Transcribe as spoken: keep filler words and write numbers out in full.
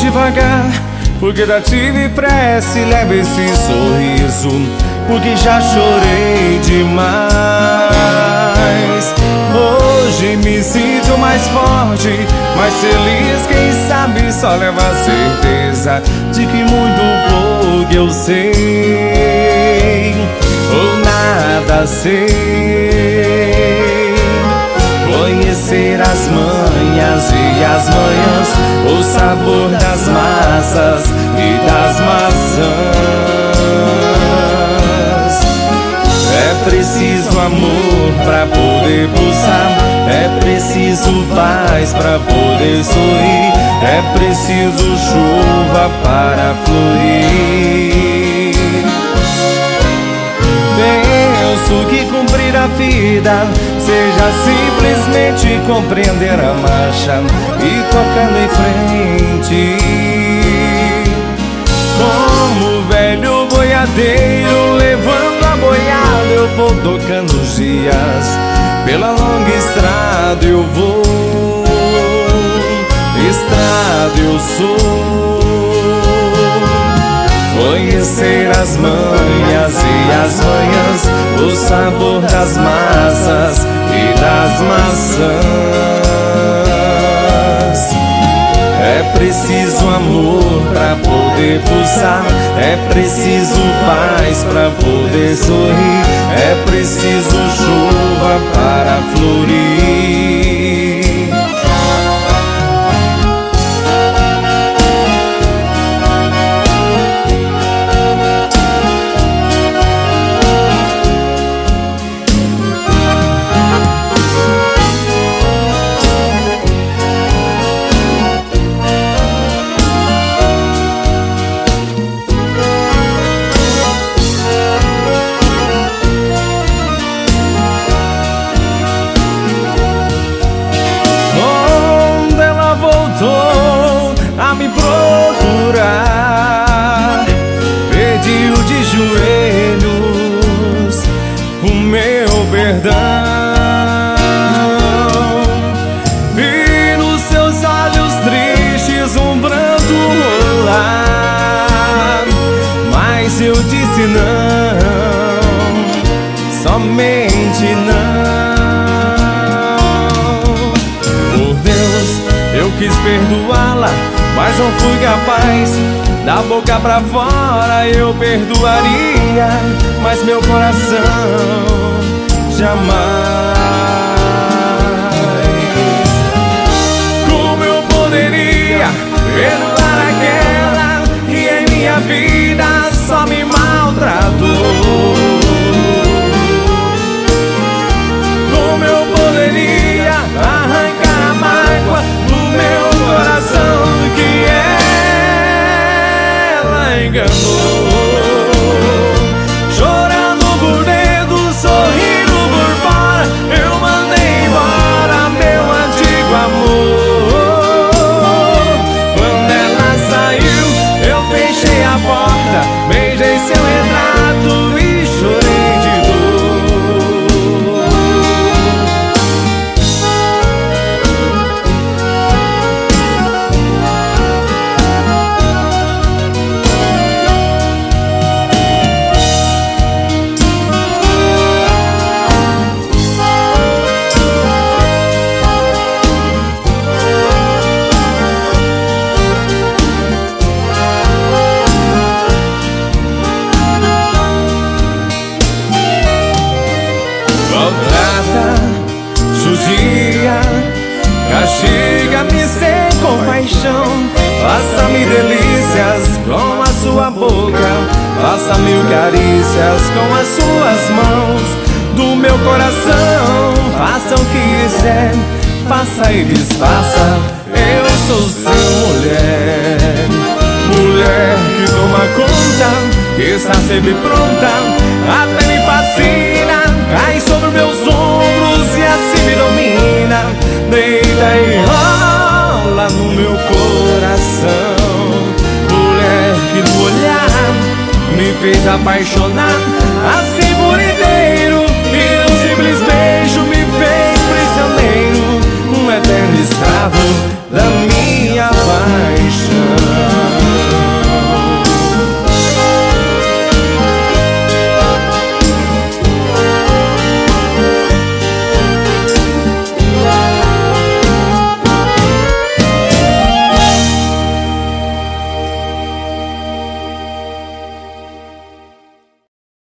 devagar, porque já tive pressa e leva esse sorriso, porque já chorei demais. Hoje me sinto mais forte, mais feliz, quem sabe só leva a certeza de que muito pouco eu sei, ou nada sei. Conhecer as manhas e as manhãs, o sabor das massas e das maçãs. É preciso amor pra poder pulsar, é preciso paz pra poder sorrir, é preciso chuva para florir. Penso que cumprir a vida seja simplesmente compreender a marcha e tocando em frente. Como o velho boiadeiro levando a boiada, eu vou tocando os dias, pela longa estrada eu vou, estrada eu sou. Conhecer as manhas e as manhãs, o sabor das massas e das maçãs. É preciso amor pra poder pulsar, é preciso paz pra poder sorrir, é preciso chuva para florir. A me procurar, pediu de joelhos o meu perdão, vi nos seus olhos tristes um pranto rolar, mas eu disse não, somente não. Por Deus, eu quis perdoá-la, mas não fui capaz. Da boca pra fora eu perdoaria, mas meu coração jamais. Como eu poderia perdoar aquela que em minha vida só me maltratou? Como eu poderia arrancar a mágoa do meu coração que ela enganou? Chorando por dentro, sorrindo por fora, eu mandei embora meu antigo amor. Quando ela saiu, eu fechei a porta, beijei seu retrato e chorei de dor. Maltrata, judia, castiga-me sem compaixão, faça-me delícias com a sua boca, faça mil carícias com as suas mãos. Do meu coração, faça o que quiser, faça e desfaça, eu sou sua mulher. Mulher que toma conta, que está sempre pronta, até me fascina, cai sobre meus ombros e assim me domina, deita e rola no meu coração. Mulher que no olhar me fez apaixonar, assim por inteiro.